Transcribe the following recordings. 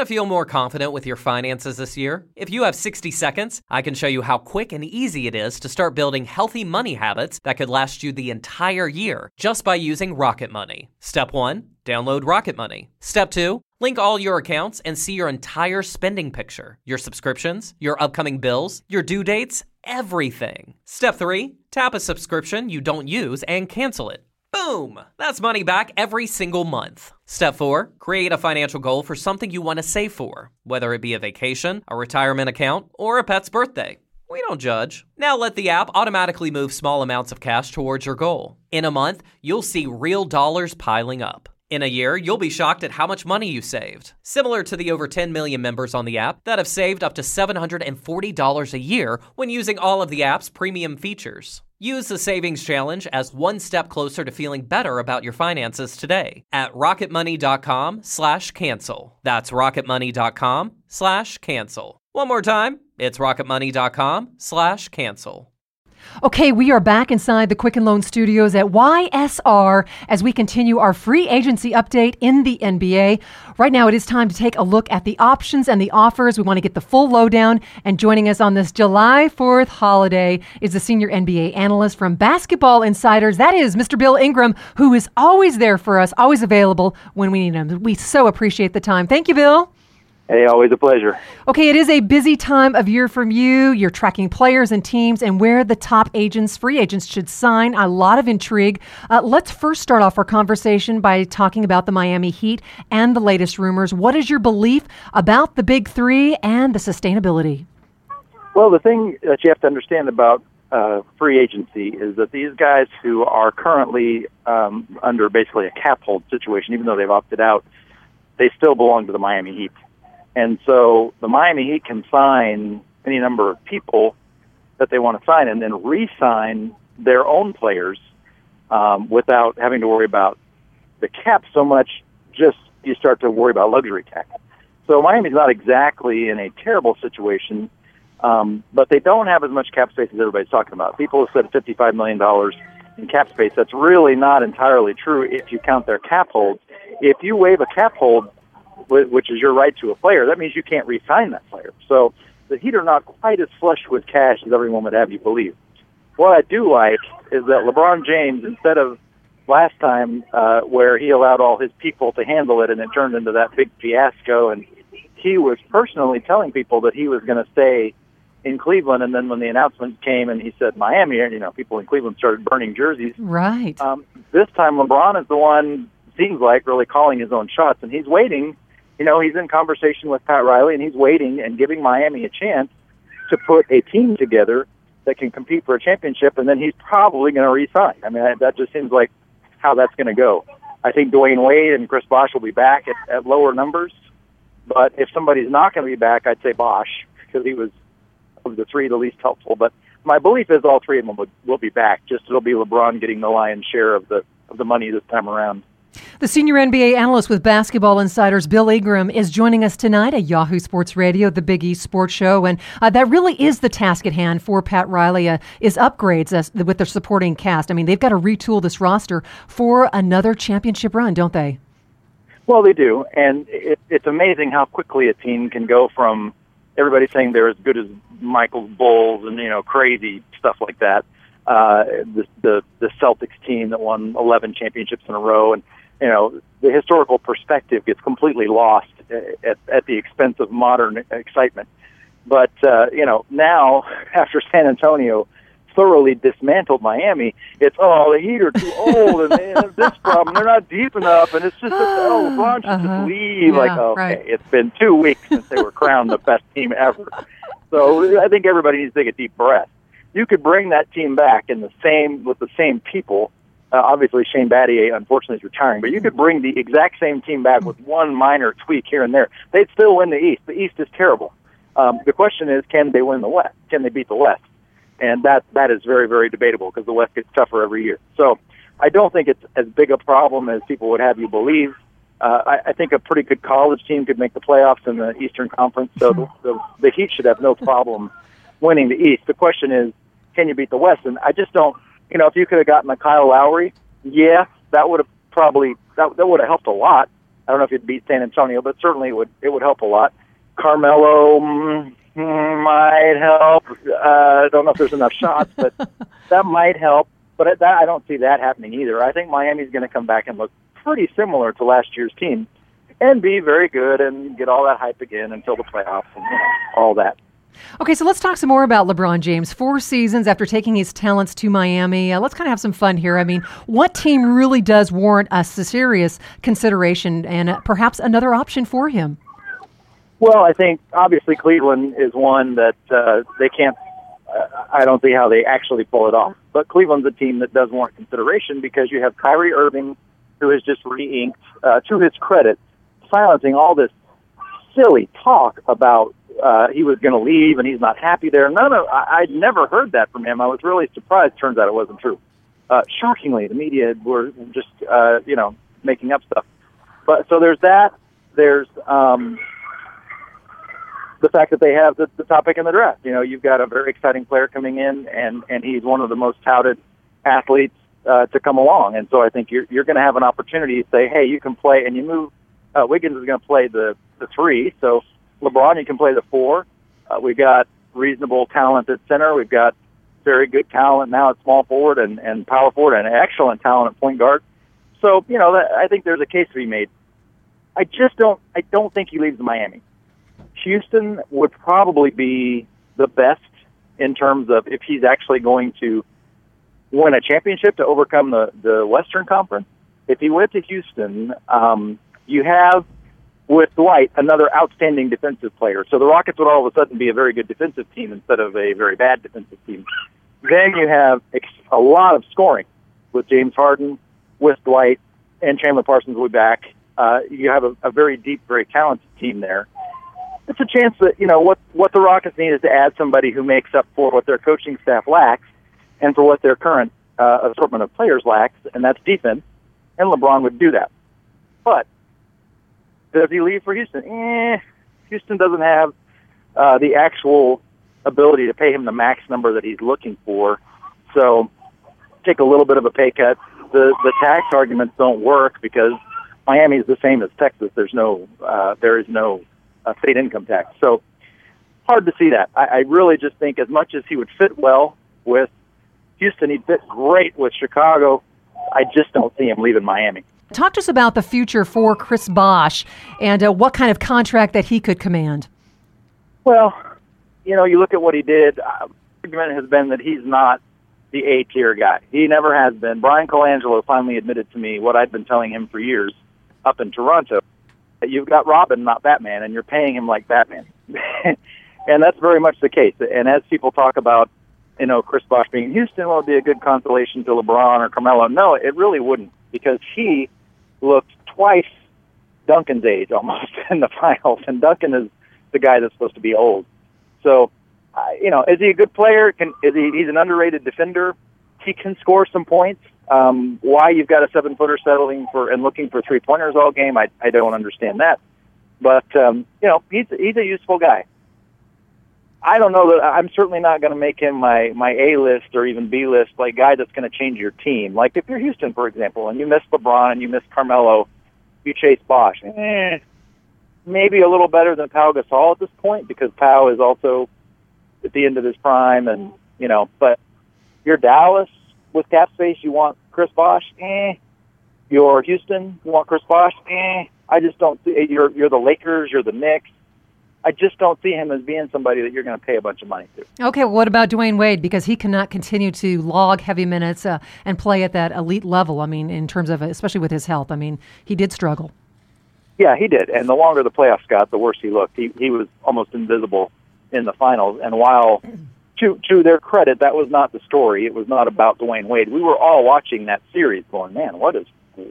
Want to feel more confident with your finances this year? If you have 60 seconds, I can show you how quick and easy it is to start building healthy money habits that could last you the entire year just by using Rocket Money. Step 1, download Rocket Money. Step 2, link all your accounts and see your entire spending picture, your subscriptions, your upcoming bills, your due dates, everything. Step 3, tap a subscription you don't use and cancel it. Boom! That's money back every single month. Step 4, create a financial goal for something you want to save for, whether it be a vacation, a retirement account, or a pet's birthday. We don't judge. Now let the app automatically move small amounts of cash towards your goal. In a month, you'll see real dollars piling up. In a year, you'll be shocked at how much money you saved. Similar to the over 10 million members on the app that have saved up to $740 a year when using all of the app's premium features. Use the Savings Challenge as one step closer to feeling better about your finances today at rocketmoney.com/cancel. That's rocketmoney.com/cancel. One more time, it's rocketmoney.com/cancel. Okay, we are back inside the Quicken Loan Studios at YSR as we continue our free agency update in the NBA. Right now, it is time to take a look at the options and the offers. We want to get the full lowdown. And joining us on this July 4th holiday is the senior NBA analyst from Basketball Insiders. That is Mr. Bill Ingram, who is always there for us, always available when we need him. We so appreciate the time. Thank you, Bill. Hey, always a pleasure. Okay, it is a busy time of year from you. You're tracking players and teams and where the top agents, free agents should sign. A lot of intrigue. Let's first start off our conversation by talking about the Miami Heat and the latest rumors. What is your belief about the Big Three and the sustainability? Well, the thing that you have to understand about free agency is that these guys who are currently under basically a cap hold situation, even though they've opted out, they still belong to the Miami Heat. And so the Miami Heat can sign any number of people that they want to sign and then re-sign their own players without having to worry about the cap so much. Just you start to worry about luxury tax. So Miami's not exactly in a terrible situation, but they don't have as much cap space as everybody's talking about. People have said $55 million in cap space. That's really not entirely true if you count their cap holds. If you waive a cap hold, which is your right to a player, that means you can't re-sign that player. So the Heat are not quite as flush with cash as everyone would have you believe. What I do like is that LeBron James, instead of last time where he allowed all his people to handle it and it turned into that big fiasco, and he was personally telling people that he was going to stay in Cleveland, and then when the announcement came and he said Miami, people in Cleveland started burning jerseys. Right. This time LeBron is the one, seems like, really calling his own shots, and he's waiting. He's in conversation with Pat Riley, and he's waiting and giving Miami a chance to put a team together that can compete for a championship, and then he's probably going to re-sign. I mean, that just seems like how that's going to go. I think Dwayne Wade and Chris Bosh will be back at lower numbers, but if somebody's not going to be back, I'd say Bosh, because he was of the three the least helpful. But my belief is all three of them will be back. Just it'll be LeBron getting the lion's share of the money this time around. The senior NBA analyst with Basketball Insiders, Bill Ingram, is joining us tonight at Yahoo Sports Radio, the Big East Sports Show. And that really is the task at hand for Pat Riley, is upgrades with their supporting cast. I mean, they've got to retool this roster for another championship run, don't they? Well, they do. And it's amazing how quickly a team can go from everybody saying they're as good as Michael's Bulls and, crazy stuff like that. The Celtics team that won 11 championships in a row, and the historical perspective gets completely lost at the expense of modern excitement. But now after San Antonio thoroughly dismantled Miami, it's the Heat are too old and they have this problem, they're not deep enough, and it's just LeBron should just leave. Right. It's been 2 weeks since they were crowned the best team ever. So I think everybody needs to take a deep breath. You could bring that team back with the same people. Obviously, Shane Battier, unfortunately, is retiring, but you could bring the exact same team back with one minor tweak here and there. They'd still win the East. The East is terrible. The question is, can they win the West? Can they beat the West? And that is very, very debatable because the West gets tougher every year. So I don't think it's as big a problem as people would have you believe. I think a pretty good college team could make the playoffs in the Eastern Conference, so the Heat should have no problem winning the East. The question is, can you beat the West? And I just don't. If you could have gotten a Kyle Lowry, that would have that would have helped a lot. I don't know if he'd beat San Antonio, but certainly it would help a lot. Carmelo might help. I don't know if there's enough shots, but that might help. But I don't see that happening either. I think Miami's going to come back and look pretty similar to last year's team and be very good and get all that hype again until the playoffs and all that. Okay, so let's talk some more about LeBron James. 4 seasons after taking his talents to Miami. Let's kind of have some fun here. I mean, what team really does warrant a serious consideration and perhaps another option for him? Well, I think obviously Cleveland is one that they can't, I don't see how they actually pull it off. But Cleveland's a team that does warrant consideration because you have Kyrie Irving, who has just re-inked, to his credit, silencing all this silly talk about he was going to leave and he's not happy there. I'd never heard that from him. I was really surprised. Turns out it wasn't true. Shockingly, the media were just, making up stuff. But so there's that. There's the fact that they have the top pick in the draft. You've got a very exciting player coming in, and he's one of the most touted athletes to come along. And so I think you're going to have an opportunity to say, hey, you can play, and you move. Wiggins is going to play the 3, so LeBron, you can play the 4. We've got reasonable talent at center. We've got very good talent now at small forward and power forward, and excellent talent at point guard. So, I think there's a case to be made. I don't think he leaves Miami. Houston would probably be the best in terms of if he's actually going to win a championship to overcome the Western Conference. If he went to Houston, you have with Dwight another outstanding defensive player. So the Rockets would all of a sudden be a very good defensive team instead of a very bad defensive team. Then you have a lot of scoring with James Harden, with Dwight, and Chandler Parsons will be back. You have a very deep, very talented team there. It's a chance that, what the Rockets need is to add somebody who makes up for what their coaching staff lacks and for what their current assortment of players lacks, and that's defense, and LeBron would do that. But does he leave for Houston? Houston doesn't have the actual ability to pay him the max number that he's looking for, so take a little bit of a pay cut. The tax arguments don't work because Miami is the same as Texas. There is no state income tax. So hard to see that. I really just think as much as he would fit well with Houston, he'd fit great with Chicago. I just don't see him leaving Miami. Talk to us about the future for Chris Bosh and what kind of contract that he could command. Well, you look at what he did. The argument has been that he's not the A-tier guy. He never has been. Brian Colangelo finally admitted to me what I'd been telling him for years up in Toronto. You've got Robin, not Batman, and you're paying him like Batman. And that's very much the case. And as people talk about, Chris Bosh being in Houston, will it be a good consolation to LeBron or Carmelo? No, it really wouldn't, because he looked twice Duncan's age almost in the finals, and Duncan is the guy that's supposed to be old. So, is he a good player? He's an underrated defender. He can score some points. Why you've got a 7-footer settling for and looking for 3-pointers all game, I don't understand that. But he's a useful guy. I don't know that I'm certainly not going to make him my A list or even B list, like guy that's going to change your team. Like if you're Houston, for example, and you miss LeBron and you miss Carmelo, you chase Bosh. Maybe a little better than Pau Gasol at this point because Pau is also at the end of his prime, and but you're Dallas with cap space, you want Chris Bosh. You're Houston, you want Chris Bosh. I just don't see. You're the Lakers, you're the Knicks. I just don't see him as being somebody that you're going to pay a bunch of money to. Okay, well, what about Dwayne Wade? Because he cannot continue to log heavy minutes and play at that elite level. I mean, in terms of, especially with his health. I mean, he did struggle. Yeah, he did. And the longer the playoffs got, the worse he looked. He was almost invisible in the finals. And while, to their credit, that was not the story. It was not about Dwayne Wade. We were all watching that series going, man, what's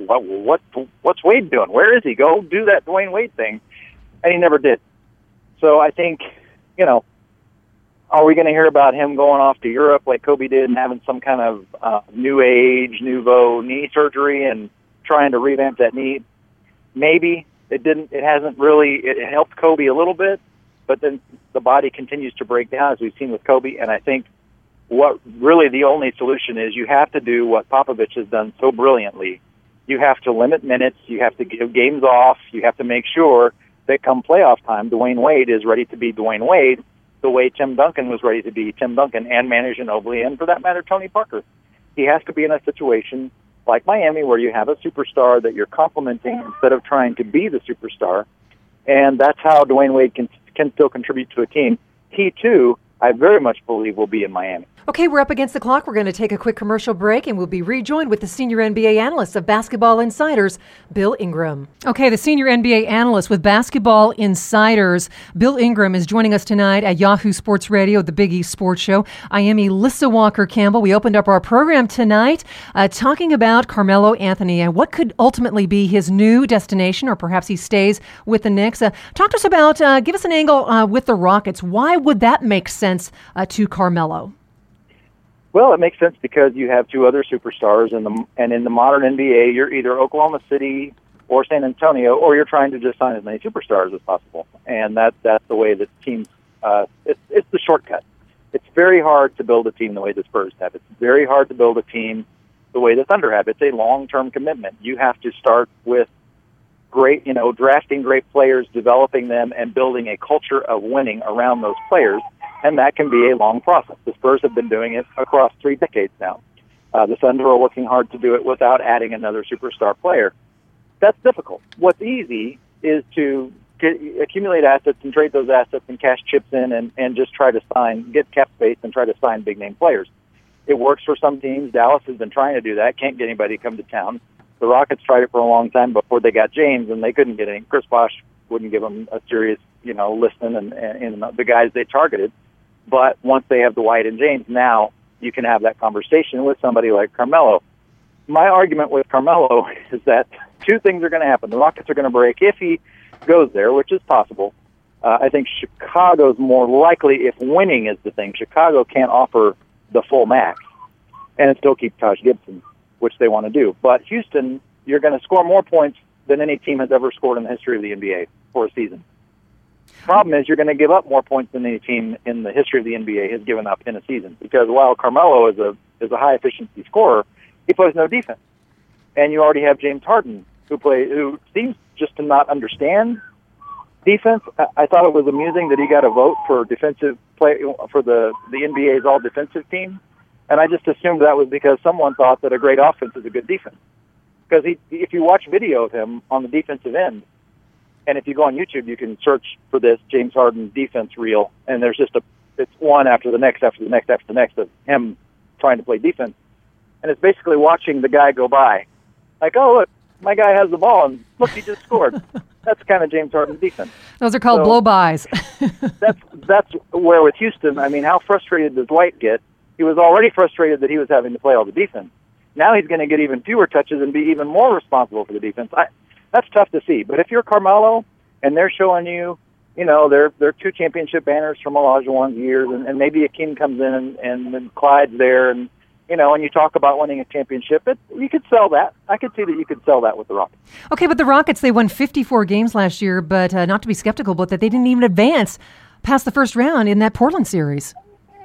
Wade doing? Where is he? Go do that Dwayne Wade thing. And he never did. So I think, are we going to hear about him going off to Europe like Kobe did and having some kind of nouveau knee surgery and trying to revamp that knee? Maybe. It hasn't really, it helped Kobe a little bit, but then the body continues to break down as we've seen with Kobe. And I think what really the only solution is you have to do what Popovich has done so brilliantly You have to limit minutes. You have to give games off. You have to make sure that come playoff time, Dwayne Wade is ready to be Dwayne Wade the way Tim Duncan was ready to be Tim Duncan, and Manu Ginobili, and for that matter, Tony Parker. He has to be in a situation like Miami where you have a superstar that you're complimenting instead of trying to be the superstar, and that's how Dwayne Wade can still contribute to a team. He, too, I very much believe will be in Miami. Okay, we're up against the clock. We're going to take a quick commercial break, and we'll be rejoined with the senior NBA analyst of Basketball Insiders, Bill Ingram. Okay, the senior NBA analyst with Basketball Insiders, Bill Ingram, is joining us tonight at Yahoo Sports Radio, the Big East Sports Show. I am Elissa Walker-Campbell. We opened up our program tonight talking about Carmelo Anthony and what could ultimately be his new destination, or perhaps he stays with the Knicks. Talk to us about, give us an angle with the Rockets. Why would that make sense to Carmelo? Well, it makes sense because you have two other superstars, and in the modern NBA, you're either Oklahoma City or San Antonio, or you're trying to just sign as many superstars as possible. And that's the way that teams. It's the shortcut. It's very hard to build a team the way the Spurs have. It's very hard to build a team the way the Thunder have. It's a long-term commitment. You have to start with great, drafting great players, developing them, and building a culture of winning around those players. And that can be a long process. The Spurs have been doing it across 3 decades now. The Thunder are working hard to do it without adding another superstar player. That's difficult. What's easy is to accumulate assets and trade those assets and cash chips in and just try to get cap space and try to sign big-name players. It works for some teams. Dallas has been trying to do that. Can't get anybody to come to town. The Rockets tried it for a long time before they got James, and they couldn't get any. Chris Bosh wouldn't give them a serious, listen and the guys they targeted. But once they have Dwight and James, now you can have that conversation with somebody like Carmelo. My argument with Carmelo is that 2 things are going to happen. The Rockets are going to break if he goes there, which is possible. I think Chicago's more likely if winning is the thing. Chicago can't offer the full max and still keep Taj Gibson, which they want to do. But Houston, you're going to score more points than any team has ever scored in the history of the NBA for a season. Problem is, you're going to give up more points than any team in the history of the NBA has given up in a season. Because while Carmelo is a high efficiency scorer, he plays no defense, and you already have James Harden who seems just to not understand defense. I thought it was amusing that he got a vote for defensive play for the NBA's all defensive team, and I just assumed that was because someone thought that a great offense is a good defense. Because if you watch video of him on the defensive end. And if you go on YouTube, you can search for this James Harden defense reel, and there's just it's one after the next, after the next, after the next of him trying to play defense. And it's basically watching the guy go by. Like, oh, look, my guy has the ball, and look, he just scored. That's kind of James Harden's defense. Those are called blow-bys. that's where with Houston, I mean, how frustrated does Dwight get? He was already frustrated that he was having to play all the defense. Now he's going to get even fewer touches and be even more responsible for the defense. That's tough to see. But if you're Carmelo and they're showing you, they're 2 championship banners from Olajuwon's years, and maybe Akeem comes in and then Clyde's there, and and you talk about winning a championship, you could sell that. I could see that you could sell that with the Rockets. Okay, but the Rockets, they won 54 games last year, but not to be skeptical, but that they didn't even advance past the first round in that Portland series.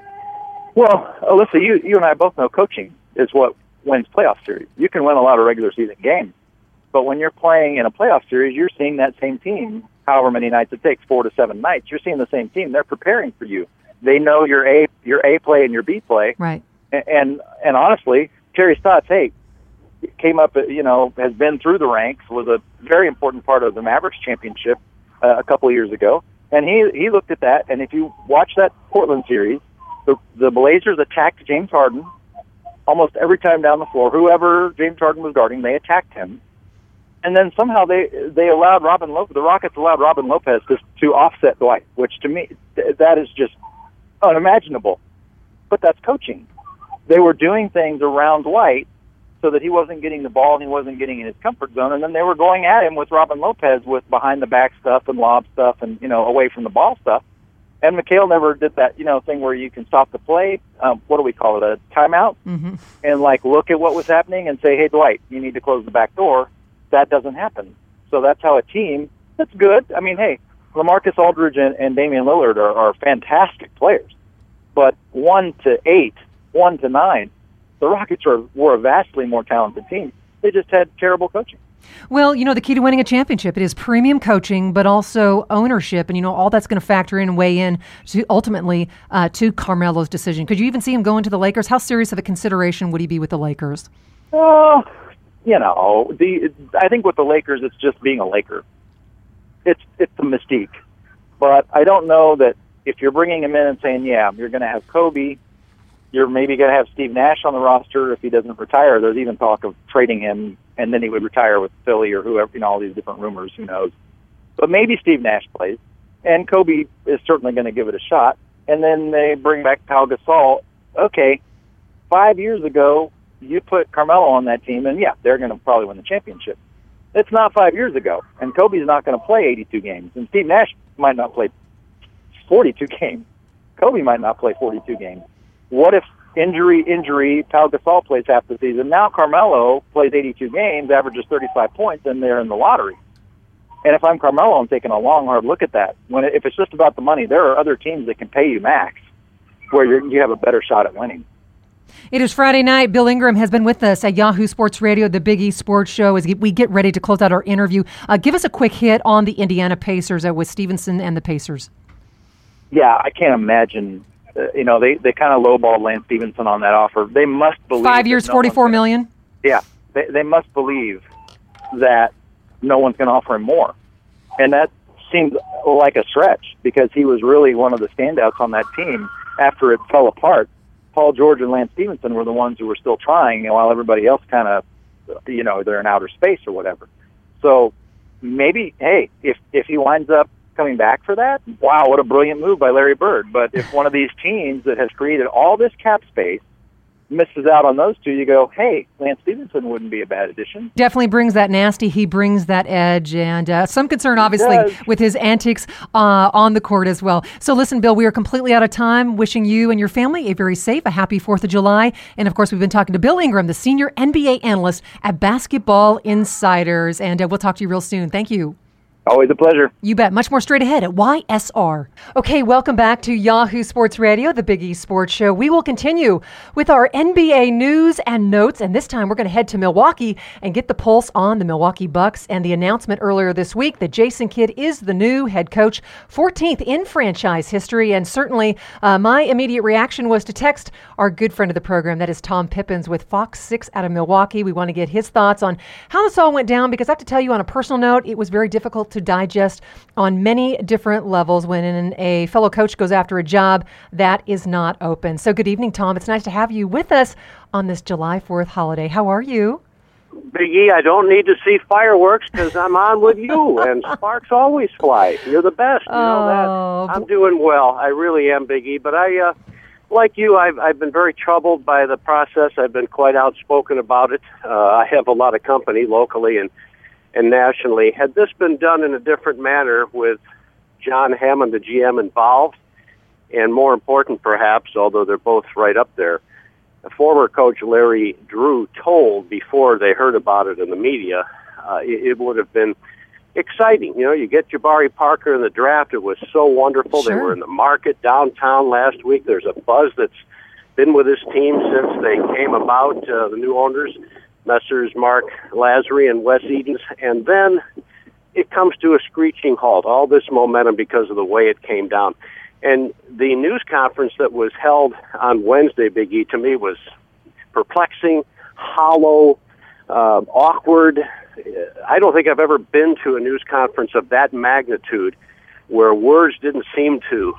Well, Alyssa, you and I both know coaching is what wins playoff series. You can win a lot of regular season games. But when you're playing in a playoff series, you're seeing that same team, however many nights it takes, 4 to 7 nights. You're seeing the same team. They're preparing for you. They know your A play and your B play. Right. And honestly, Terry Stotts, came up, has been through the ranks, was a very important part of the Mavericks championship a couple of years ago. And he looked at that, and if you watch that Portland series, the Blazers attacked James Harden almost every time down the floor. Whoever James Harden was guarding, they attacked him. And then somehow they allowed the Rockets allowed Robin Lopez to offset Dwight, which to me, that is just unimaginable. But that's coaching. They were doing things around Dwight so that he wasn't getting the ball and he wasn't getting in his comfort zone. And then they were going at him with Robin Lopez with behind-the-back stuff and lob stuff and, away from the ball stuff. And McHale never did that, thing where you can stop the play. What do we call it, a timeout? Mm-hmm. And, look at what was happening and say, hey, Dwight, you need to close the back door. That doesn't happen. So that's how a team, that's good. I mean, hey, LaMarcus Aldridge and Damian Lillard are fantastic players. But 1 to 8, 1 to 9, the Rockets were a vastly more talented team. They just had terrible coaching. Well, the key to winning a championship, it is premium coaching, but also ownership. And, all that's going to factor in and weigh in to ultimately to Carmelo's decision. Could you even see him going to the Lakers? How serious of a consideration would he be with the Lakers? I think with the Lakers, it's just being a Laker. It's the mystique. But I don't know that if you're bringing him in and saying, yeah, you're going to have Kobe, you're maybe going to have Steve Nash on the roster if he doesn't retire. There's even talk of trading him, and then he would retire with Philly or whoever, all these different rumors, who knows. But maybe Steve Nash plays, and Kobe is certainly going to give it a shot. And then they bring back Pau Gasol. Okay, 5 years ago, you put Carmelo on that team, and, yeah, they're going to probably win the championship. It's not 5 years ago, and Kobe's not going to play 82 games, and Steve Nash might not play 42 games. Kobe might not play 42 games. What if injury, Pau Gasol plays half the season? Now Carmelo plays 82 games, averages 35 points, and they're in the lottery. And if I'm Carmelo, I'm taking a long, hard look at that. If it's just about the money, there are other teams that can pay you max where you have a better shot at winning. It is Friday night. Bill Ingram has been with us at Yahoo Sports Radio, the Big East Sports Show, as we get ready to close out our interview. Give us a quick hit on the Indiana Pacers with Stevenson and the Pacers. Yeah, I can't imagine. They kind of lowballed Lance Stevenson on that offer. They must believe 5 years, $44 million. Yeah, they must believe that no one's going to offer him more, and that seems like a stretch because he was really one of the standouts on that team. After it fell apart, Paul George and Lance Stevenson were the ones who were still trying, while everybody else kind of, they're in outer space or whatever. So maybe, hey, if he winds up coming back for that, wow, what a brilliant move by Larry Bird. But if one of these teams that has created all this cap space misses out on those two, you go, hey, Lance Stevenson wouldn't be a bad addition. Definitely brings that nasty. He brings that edge, and some concern, obviously, with his antics on the court as well. So listen, Bill, we are completely out of time. Wishing you and your family a very safe, a happy 4th of July. And, of course, we've been talking to Bill Ingram, the senior NBA analyst at Basketball Insiders. And we'll talk to you real soon. Thank you. Always a pleasure. You bet. Much more straight ahead at YSR. Okay, welcome back to Yahoo Sports Radio, the Big East Sports Show. We will continue with our NBA news and notes, and this time we're going to head to Milwaukee and get the pulse on the Milwaukee Bucks and the announcement earlier this week that Jason Kidd is the new head coach, 14th in franchise history, and certainly my immediate reaction was to text our good friend of the program, that is Tom Pippins with Fox 6 out of Milwaukee. We want to get his thoughts on how this all went down, because I have to tell you on a personal note, it was very difficult to digest on many different levels when a fellow coach goes after a job that is not open. So good evening, Tom. It's nice to have you with us on this July 4th holiday. How are you? Big E, I don't need to see fireworks because I'm on with you, and sparks always fly. You're the best. You know that. I'm doing well. I really am, Big E. But I, like you, I've been very troubled by the process. I've been quite outspoken about it. I have a lot of company locally and nationally. Had this been done in a different manner with John Hammond, the GM, involved, and more important perhaps, although they're both right up there, former coach Larry Drew told before they heard about it in the media, it would have been exciting. You get Jabari Parker in the draft. It was so wonderful. Sure. They were in the market downtown last week. There's a buzz that's been with this team since they came about, the new owners, Messrs. Mark Lazary and Wes Edens, and then it comes to a screeching halt, all this momentum because of the way it came down. And the news conference that was held on Wednesday, Big E, to me was perplexing, hollow, awkward. I don't think I've ever been to a news conference of that magnitude where words didn't seem to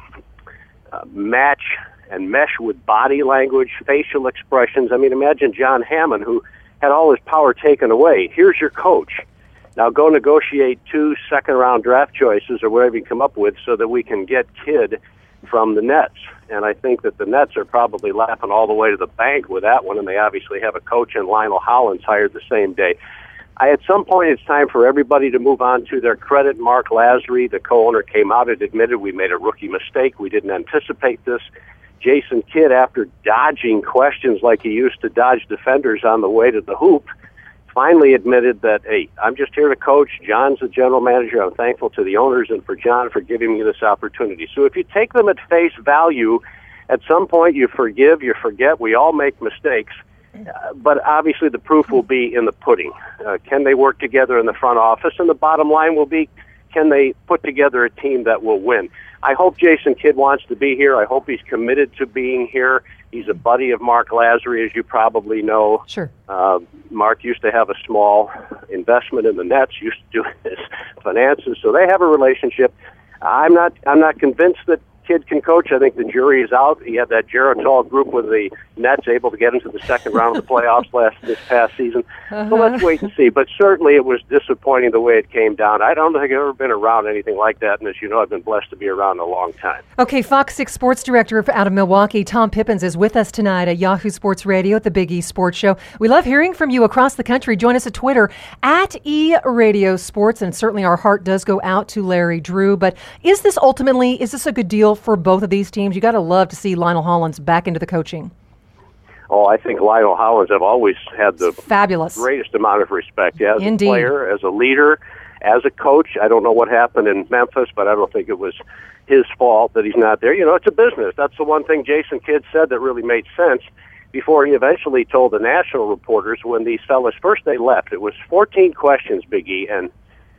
match and mesh with body language, facial expressions. I mean, imagine John Hammond, who had all his power taken away. Here's your coach. Now go negotiate 2 second-round draft choices or whatever you come up with so that we can get Kidd from the Nets. And I think that the Nets are probably laughing all the way to the bank with that one, and they obviously have a coach in Lionel Hollins hired the same day. At some point, it's time for everybody to move on to their credit. Mark Lazary, the co-owner, came out and admitted we made a rookie mistake. We didn't anticipate this. Jason Kidd, after dodging questions like he used to dodge defenders on the way to the hoop, finally admitted that, hey, I'm just here to coach. John's the general manager. I'm thankful to the owners and for John for giving me this opportunity. So if you take them at face value, at some point you forgive, you forget. We all make mistakes. But obviously the proof will be in the pudding. Can they work together in the front office? And the bottom line will be, can they put together a team that will win? I hope Jason Kidd wants to be here. I hope he's committed to being here. He's a buddy of Mark Lasry, as you probably know. Sure. Mark used to have a small investment in the Nets, used to do his finances, so they have a relationship. I'm not convinced that Kidd can coach. I think the jury is out. He had that Geritol group with the Nets able to get into the second round of the playoffs this past season. So let's wait and see. But certainly it was disappointing the way it came down. I don't think I've ever been around anything like that, and as you know, I've been blessed to be around a long time. Okay, Fox 6 sports director out of Milwaukee, Tom Pippins, is with us tonight at Yahoo Sports Radio at the Big E Sports Show. We love hearing from you across the country. Join us at Twitter at eRadioSports, and certainly our heart does go out to Larry Drew. But is this a good deal for both of these teams? You got to love to see Lionel Hollins back into the coaching. Oh, I think Lionel Hollins, I've always had the fabulous greatest amount of respect. Yeah, as Indeed. A player, as a leader, as a coach. I don't know what happened in Memphis, but I don't think it was his fault that he's not there. You know, it's a business. That's the one thing Jason Kidd said that really made sense before he eventually told the national reporters when these fellas, first they left. It was 14 questions, Big E, and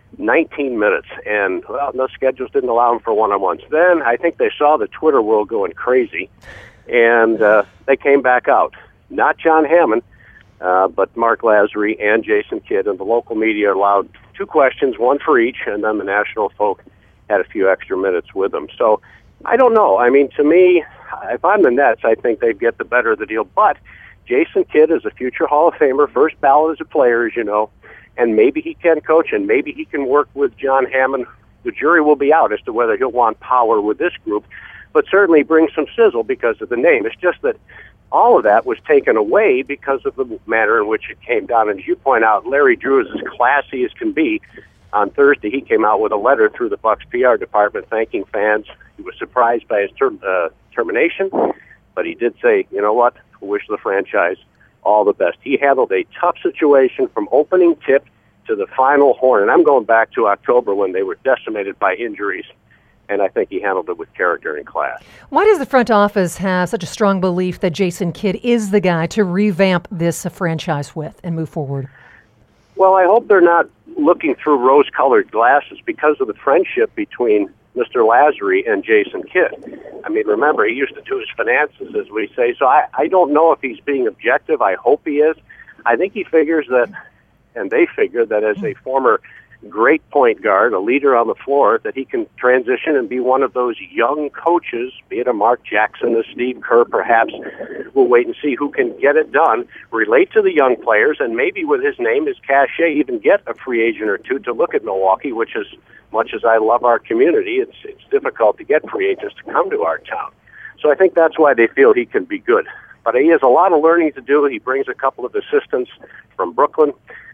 19 minutes, and well, no schedules didn't allow them for one-on-ones. Then I think they saw the Twitter world going crazy, and they came back out. Not John Hammond, but Mark Lasry and Jason Kidd, and the local media allowed 2 questions, one for each, and then the national folk had a few extra minutes with them. So I don't know. I mean, to me, if I'm the Nets, I think they'd get the better of the deal. But Jason Kidd is a future Hall of Famer, first ballot as a player, as you know, and maybe he can coach, and maybe he can work with John Hammond. The jury will be out as to whether he'll want power with this group, but certainly bring some sizzle because of the name. It's just that all of that was taken away because of the manner in which it came down. And as you point out, Larry Drew is as classy as can be. On Thursday, he came out with a letter through the Bucs PR department thanking fans. He was surprised by his termination, but he did say, you know what, I wish the franchise all the best. He handled a tough situation from opening tip to the final horn. And I'm going back to October when they were decimated by injuries. And I think he handled it with character and class. Why does the front office have such a strong belief that Jason Kidd is the guy to revamp this franchise with and move forward? Well, I hope they're not looking through rose-colored glasses because of the friendship between Mr. Lasry and Jason Kidd. I mean, remember, he used to do his finances, as we say, so I don't know if he's being objective. I hope he is. I think he figures that, and they figure that as a former great point guard, a leader on the floor, that he can transition and be one of those young coaches, be it a Mark Jackson, a Steve Kerr, perhaps. We'll wait and see who can get it done, relate to the young players, and maybe with his name, his cachet, even get a free agent or two to look at Milwaukee, which is, much as I love our community, it's difficult to get free agents to come to our town. So I think that's why they feel he can be good. But he has a lot of learning to do. He brings a couple of assistants from Brooklyn.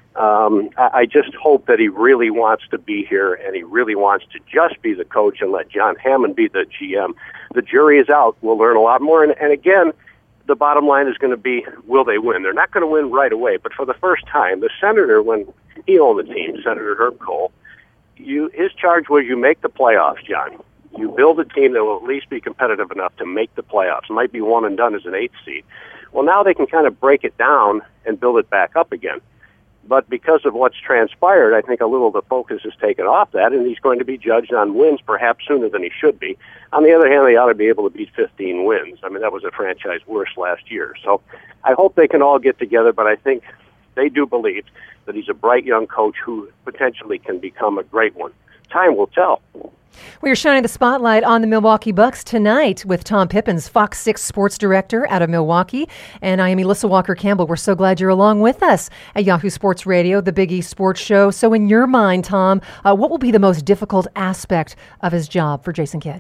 I just hope that he really wants to be here and he really wants to just be the coach and let John Hammond be the GM. The jury is out. We'll learn a lot more. And again, the bottom line is going to be, will they win? They're not going to win right away, but for the first time, the senator, when he owned the team, Senator Herb Kohl, his charge was you make the playoffs, John. You build a team that will at least be competitive enough to make the playoffs. It might be one and done as an 8th seed. Well, now they can kind of break it down and build it back up again. But because of what's transpired, I think a little of the focus is taken off that, and he's going to be judged on wins perhaps sooner than he should be. On the other hand, they ought to be able to beat 15 wins. I mean, that was a franchise worst last year. So I hope they can all get together, but I think they do believe that he's a bright young coach who potentially can become a great one. Time will tell. We are shining the spotlight on the Milwaukee Bucks tonight with Tom Pippins, Fox 6 sports director out of Milwaukee. And I am Elissa Walker-Campbell. We're so glad you're along with us at Yahoo Sports Radio, the Big E Sports Show. So in your mind, Tom, what will be the most difficult aspect of his job for Jason Kidd?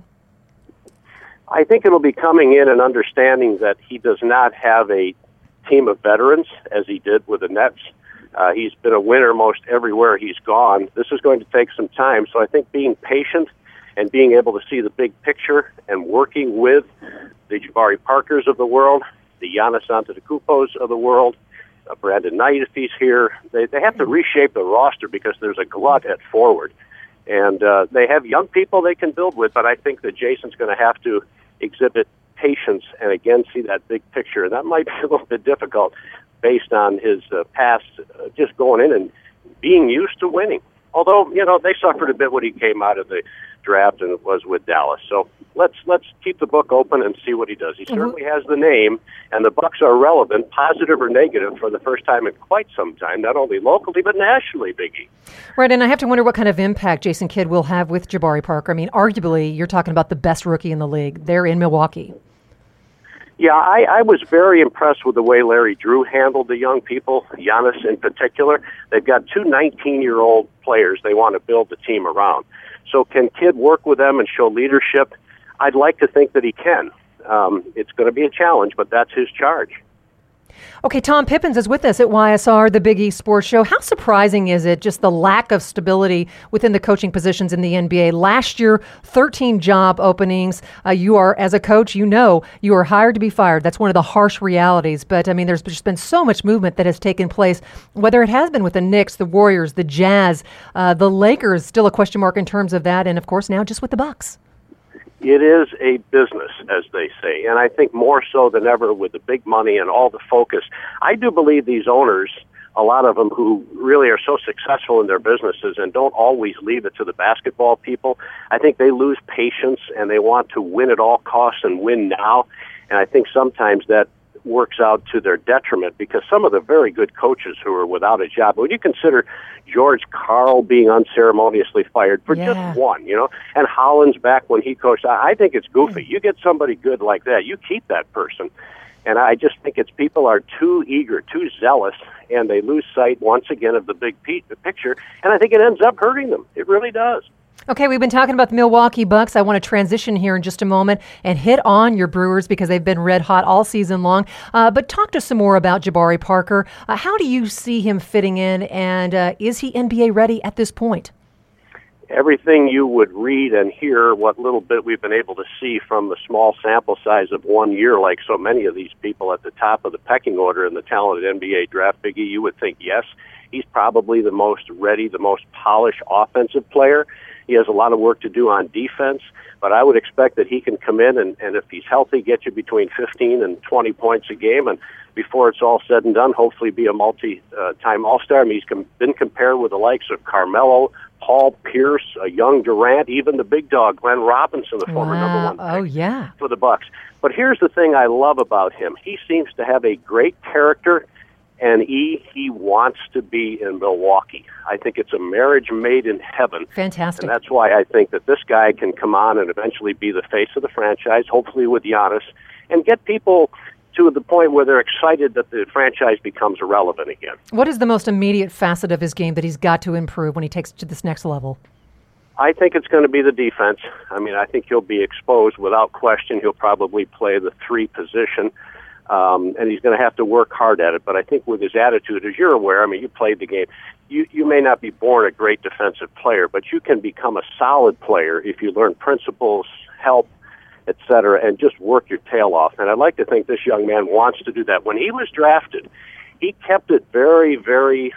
I think it'll be coming in and understanding that he does not have a team of veterans as he did with the Nets. He's been a winner most everywhere he's gone. This is going to take some time. So I think being patient and being able to see the big picture and working with the Jabari Parkers of the world, the Giannis Antetokounmpos of the world, Brandon Knight if he's here, they have to reshape the roster because there's a glut at forward. And they have young people they can build with, but I think that Jason's going to have to exhibit patience and, again, see that big picture. And that might be a little bit difficult based on his past, just going in and being used to winning. Although, they suffered a bit when he came out of the draft and it was with Dallas. So let's keep the book open and see what he does. He certainly has the name, and the Bucs are relevant, positive or negative, for the first time in quite some time, not only locally but nationally, Biggie. Right, and I have to wonder what kind of impact Jason Kidd will have with Jabari Parker. I mean, arguably, you're talking about the best rookie in the league. They're in Milwaukee. Yeah, I was very impressed with the way Larry Drew handled the young people, Giannis in particular. They've got two 19-year-old players they want to build the team around. So can Kidd work with them and show leadership? I'd like to think that he can. It's going to be a challenge, but that's his charge. Okay, Tom Pippins is with us at YSR, the Big East Sports Show. How surprising is it, just the lack of stability within the coaching positions in the NBA? Last year, 13 job openings. You are, as a coach, you are hired to be fired. That's one of the harsh realities. But, I mean, there's just been so much movement that has taken place, whether it has been with the Knicks, the Warriors, the Jazz, the Lakers, still a question mark in terms of that, and, of course, now just with the Bucks. It is a business, as they say, and I think more so than ever with the big money and all the focus. I do believe these owners, a lot of them who really are so successful in their businesses and don't always leave it to the basketball people, I think they lose patience and they want to win at all costs and win now, and I think sometimes that works out to their detriment because some of the very good coaches who are without a job, when you consider George Karl being unceremoniously fired for just one, and Hollins back when he coached, I think it's goofy. You get somebody good like that, you keep that person. And I just think it's people are too eager, too zealous, and they lose sight once again of the big picture, and I think it ends up hurting them. It really does. Okay, we've been talking about the Milwaukee Bucks. I want to transition here in just a moment and hit on your Brewers because they've been red hot all season long. But talk to us some more about Jabari Parker. How do you see him fitting in, and is he NBA ready at this point? Everything you would read and hear, what little bit we've been able to see from the small sample size of 1 year, like so many of these people at the top of the pecking order in the talented NBA draft, Biggie, you would think, yes, he's probably the most ready, the most polished offensive player. He has a lot of work to do on defense, but I would expect that he can come in and if he's healthy, get you between 15 and 20 points a game, and before it's all said and done, hopefully be a multi-time All-Star. I mean, he's been compared with the likes of Carmelo, Paul Pierce, a young Durant, even the big dog, Glenn Robinson, the former number one pick for the Bucks. But here's the thing I love about him. He seems to have a great character, and he wants to be in Milwaukee. I think it's a marriage made in heaven. Fantastic. And that's why I think that this guy can come on and eventually be the face of the franchise, hopefully with Giannis, and get people to the point where they're excited that the franchise becomes irrelevant again. What is the most immediate facet of his game that he's got to improve when he takes it to this next level? I think it's going to be the defense. I mean, I think he'll be exposed without question. He'll probably play the 3 position. And he's going to have to work hard at it. But I think with his attitude, as you're aware, I mean, you played the game. You may not be born a great defensive player, but you can become a solid player if you learn principles, help, et cetera, and just work your tail off. And I'd like to think this young man wants to do that. When he was drafted, he kept it very, very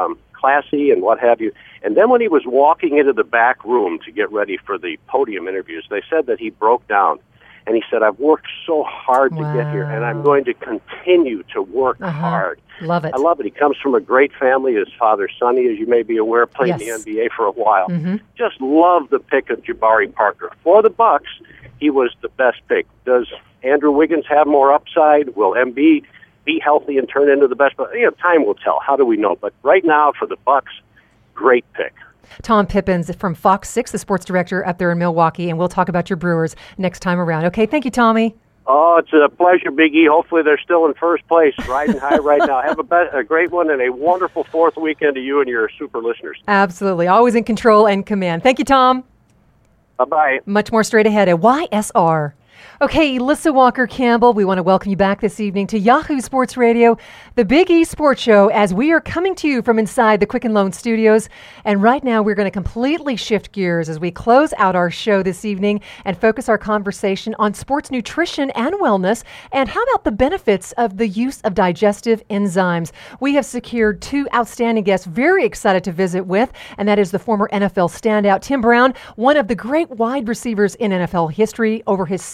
classy and what have you. And then when he was walking into the back room to get ready for the podium interviews, they said that he broke down. And he said, I've worked so hard to get here, and I'm going to continue to work hard. Love it. I love it. He comes from a great family. His father, Sonny, as you may be aware, played in the NBA for a while. Just love the pick of Jabari Parker. For the Bucks, he was the best pick. Does Andrew Wiggins have more upside? Will Embiid be healthy and turn into the best? But time will tell. How do we know? But right now, for the Bucks, great pick. Tom Pippins from Fox 6, the sports director up there in Milwaukee, and we'll talk about your Brewers next time around. Okay, thank you, Tommy. Oh, it's a pleasure, Big E. Hopefully they're still in first place, riding high right now. Have a great one and a wonderful 4th weekend to you and your super listeners. Absolutely. Always in control and command. Thank you, Tom. Bye-bye. Much more straight ahead at YSR. Okay, Alyssa Walker-Campbell, we want to welcome you back this evening to Yahoo Sports Radio, the Big East Sports Show, as we are coming to you from inside the Quicken Loan Studios. And right now, we're going to completely shift gears as we close out our show this evening and focus our conversation on sports nutrition and wellness. And how about the benefits of the use of digestive enzymes? We have secured 2 outstanding guests, very excited to visit with, and that is the former NFL standout Tim Brown, one of the great wide receivers in NFL history over his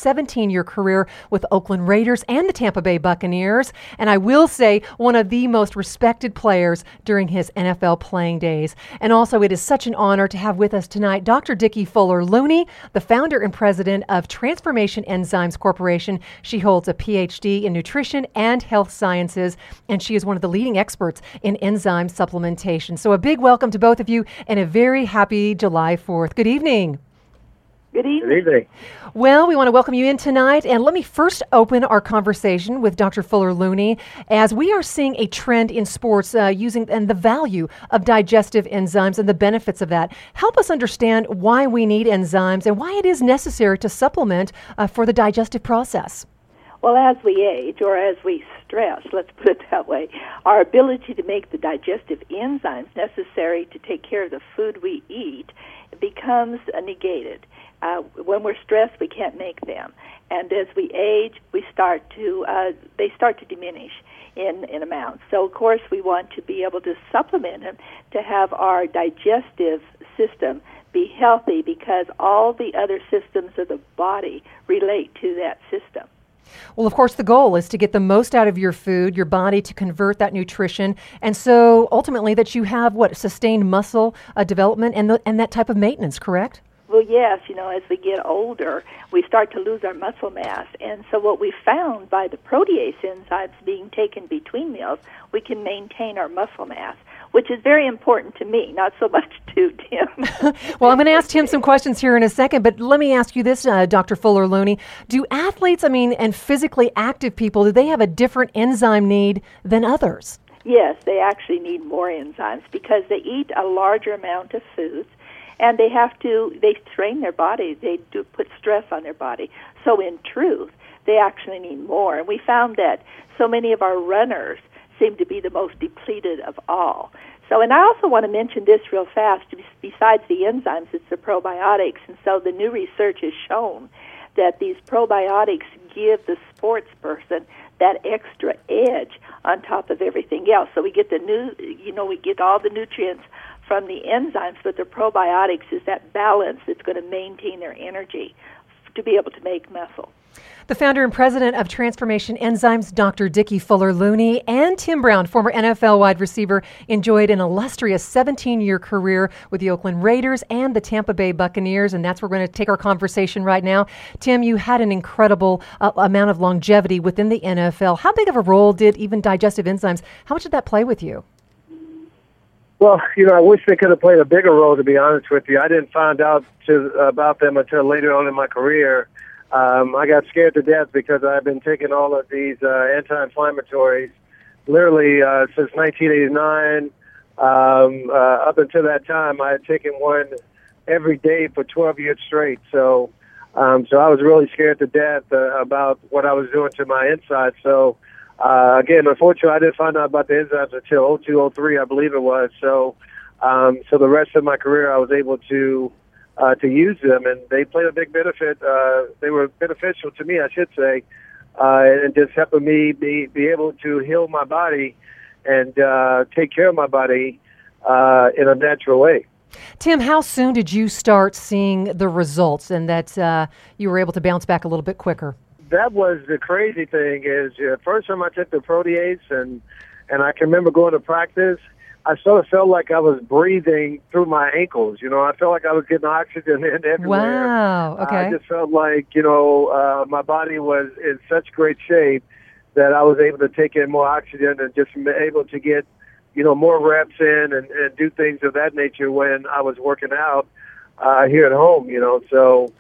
17-year career with Oakland Raiders and the Tampa Bay Buccaneers. And I will say one of the most respected players during his NFL playing days. And also, it is such an honor to have with us tonight Dr. Dickie Fuller-Looney, the founder and president of Transformation Enzymes Corporation. She holds a PhD in nutrition and health sciences, and she is one of the leading experts in enzyme supplementation. So a big welcome to both of you and a very happy July 4th. Good evening. Good evening. Good evening. Well, we want to welcome you in tonight, and let me first open our conversation with Dr. Fuller-Looney, as we are seeing a trend in sports using and the value of digestive enzymes and the benefits of that. Help us understand why we need enzymes and why it is necessary to supplement for the digestive process. Well, as we age, or as we stress, let's put it that way, our ability to make the digestive enzymes necessary to take care of the food we eat becomes negated. When we're stressed, we can't make them, and as we age, they start to diminish in amounts. So, of course, we want to be able to supplement them to have our digestive system be healthy, because all the other systems of the body relate to that system. Well, of course, the goal is to get the most out of your food, your body to convert that nutrition, and so ultimately that you have sustained muscle development and that type of maintenance, correct? Well, yes, as we get older, we start to lose our muscle mass. And so what we found by the protease enzymes being taken between meals, we can maintain our muscle mass, which is very important to me, not so much to Tim. Well, I'm going to ask Tim some questions here in a second, but let me ask you this, Dr. Fuller-Looney. Do athletes, and physically active people, do they have a different enzyme need than others? Yes, they actually need more enzymes because they eat a larger amount of foods. And they train their body. They do put stress on their body. So in truth, they actually need more. And we found that so many of our runners seem to be the most depleted of all. So, and I also want to mention this real fast. Besides the enzymes, it's the probiotics. And so the new research has shown that these probiotics give the sports person that extra edge on top of everything else. So we get we get all the nutrients from the enzymes, but the probiotics is that balance that's going to maintain their energy to be able to make muscle. The founder and president of Transformation Enzymes, Dr. Dickie Fuller-Looney, and Tim Brown, former NFL wide receiver, enjoyed an illustrious 17-year career with the Oakland Raiders and the Tampa Bay Buccaneers, and that's where we're going to take our conversation right now. Tim, you had an incredible amount of longevity within the NFL. How big of a role did even digestive enzymes, how much did that play with you? Well, I wish they could have played a bigger role, to be honest with you. I didn't find out about them until later on in my career. I got scared to death because I've been taking all of these anti-inflammatories literally since 1989. Up until that time, I had taken one every day for 12 years straight. So I was really scared to death about what I was doing to my insides. So again, unfortunately, I didn't find out about the enzymes until 2002, 2003, I believe it was. So the rest of my career, I was able to use them, and they played a big benefit. They were beneficial to me, I should say, and just helping me be able to heal my body and take care of my body in a natural way. Tim, how soon did you start seeing the results and that you were able to bounce back a little bit quicker? That was the crazy thing is first time I took the protease and I can remember going to practice, I sort of felt like I was breathing through my ankles. I felt like I was getting oxygen in everywhere. Wow, okay. I just felt like, my body was in such great shape that I was able to take in more oxygen and just able to get, more reps in and do things of that nature when I was working out here at home, So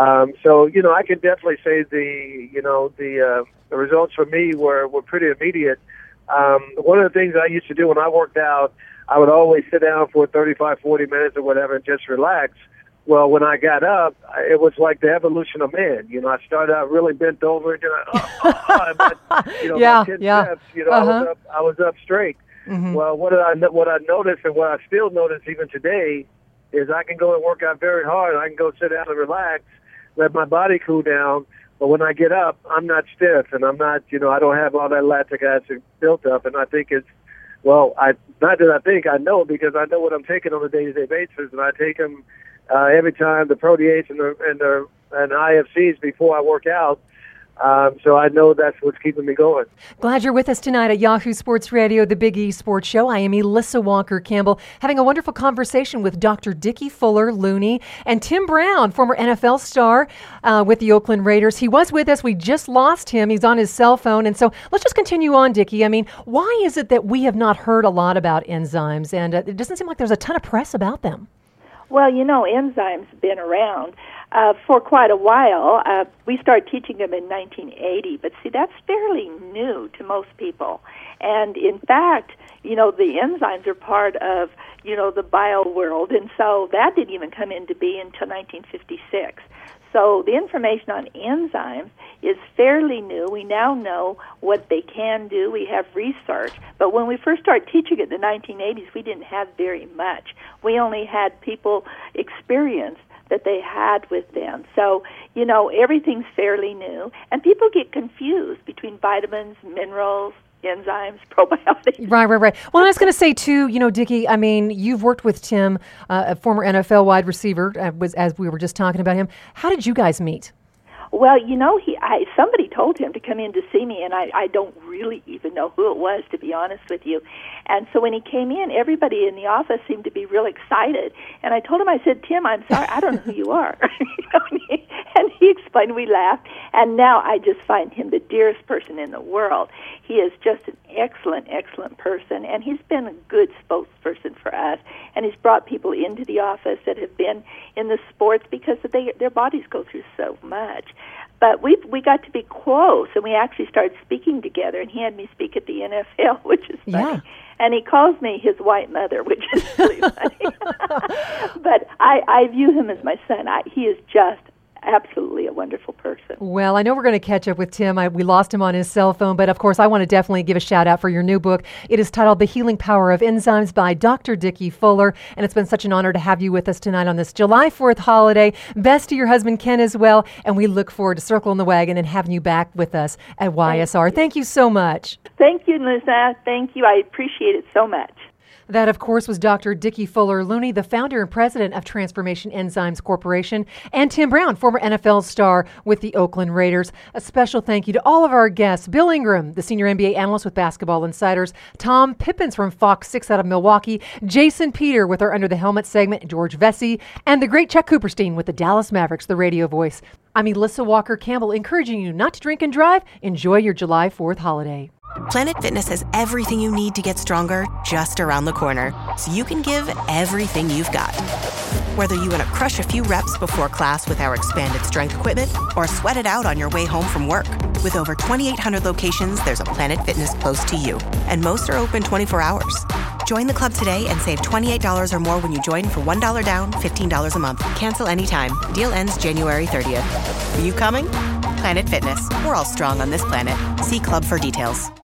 I can definitely say the results for me were pretty immediate. One of the things I used to do when I worked out, I would always sit down for 35, 40 minutes or whatever and just relax. Well, when I got up, it was like the evolution of man. I started out really bent over, but, my 10 steps, I was up straight. Mm-hmm. Well, what I noticed and what I still notice even today is I can go and work out very hard. I can go sit down and relax, let my body cool down. But when I get up, I'm not stiff, and I'm not, I don't have all that lactic acid built up. And I think I know because I know what I'm taking on a day-to-day basis, and I take them every time, the protease and the and IFCs before I work out. So I know that's what's keeping me going. Glad you're with us tonight at Yahoo Sports Radio, the Big E Sports Show. I am Elissa Walker-Campbell, having a wonderful conversation with Dr. Dickie Fuller-Looney and Tim Brown, former NFL star with the Oakland Raiders. He was with us. We just lost him. He's on his cell phone. And so let's just continue on, Dickie. I mean, why is it that we have not heard a lot about enzymes? And it doesn't seem like there's a ton of press about them. Well, enzymes have been around for quite a while. We started teaching them in 1980, but see, that's fairly new to most people. And in fact, the enzymes are part of, the bio world, and so that didn't even come into being until 1956. So the information on enzymes is fairly new. We now know what they can do. We have research. But when we first started teaching it in the 1980s, we didn't have very much. We only had people experience that they had with them. So, everything's fairly new. And people get confused between vitamins, minerals, enzymes, probiotics. Right. Well, I was going to say, too, Dickie, I mean, you've worked with Tim, a former NFL wide receiver, as we were just talking about him. How did you guys meet? Well, somebody told him to come in to see me, and I don't really even know who it was, to be honest with you. And so when he came in, everybody in the office seemed to be real excited. And I told him, I said, Tim, I'm sorry, I don't know who you are. And he explained, we laughed. And now I just find him the dearest person in the world. He is just an excellent, excellent person, and he's been a good spokesperson for us. And he's brought people into the office that have been in the sports because their bodies go through so much. But we got to be close, and we actually started speaking together, and he had me speak at the NFL, which is funny. Yeah. And he calls me his white mother, which is really funny. But I view him as my son. He is just absolutely a wonderful person. Well, I know we're going to catch up with Tim. We lost him on his cell phone, but of course I want to definitely give a shout out for your new book. It is titled The Healing Power of Enzymes by Dr. Dickie Fuller, and it's been such an honor to have you with us tonight on this July 4th holiday. Best to your husband Ken as well, and we look forward to circling the wagon and having you back with us at YSR. Thank you so much. Thank you, Lisa. Thank you. I appreciate it so much. That, of course, was Dr. Dickie Fuller-Looney, the founder and president of Transformation Enzymes Corporation, and Tim Brown, former NFL star with the Oakland Raiders. A special thank you to all of our guests: Bill Ingram, the senior NBA analyst with Basketball Insiders; Tom Pippins from Fox 6 out of Milwaukee; Jason Peter with our Under the Helmet segment; George Vesey; and the great Chuck Cooperstein with the Dallas Mavericks, the radio voice. I'm Elissa Walker-Campbell, encouraging you not to drink and drive. Enjoy your July 4th holiday. Planet Fitness has everything you need to get stronger just around the corner, so you can give everything you've got. Whether you want to crush a few reps before class with our expanded strength equipment or sweat it out on your way home from work. With over 2,800 locations, there's a Planet Fitness close to you, and most are open 24 hours. Join the club today and save $28 or more when you join for $1 down, $15 a month. Cancel anytime. Deal ends January 30th. Are you coming? Planet Fitness. We're all strong on this planet. See club for details.